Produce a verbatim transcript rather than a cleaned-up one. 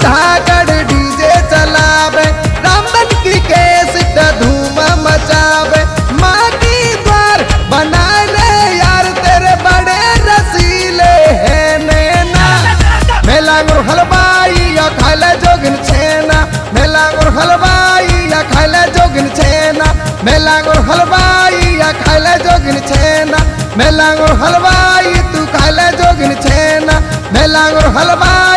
धाकड़ DJ चलावे, रामबन की केस का धूम मचावे। माँ की द्वार बनाए रे यार तेरे बड़े रसीले हैं नैना। मेला गुर हलवाई या खाले जोगिन छेना, मेला गुर हलवाई या खाले जोगिन छेना, मेला गुर हलवाई या खाले जोगिन छेना, मेला गुर हलवाई तू खाले जोगिन छेना, मेला गुर हलवाई।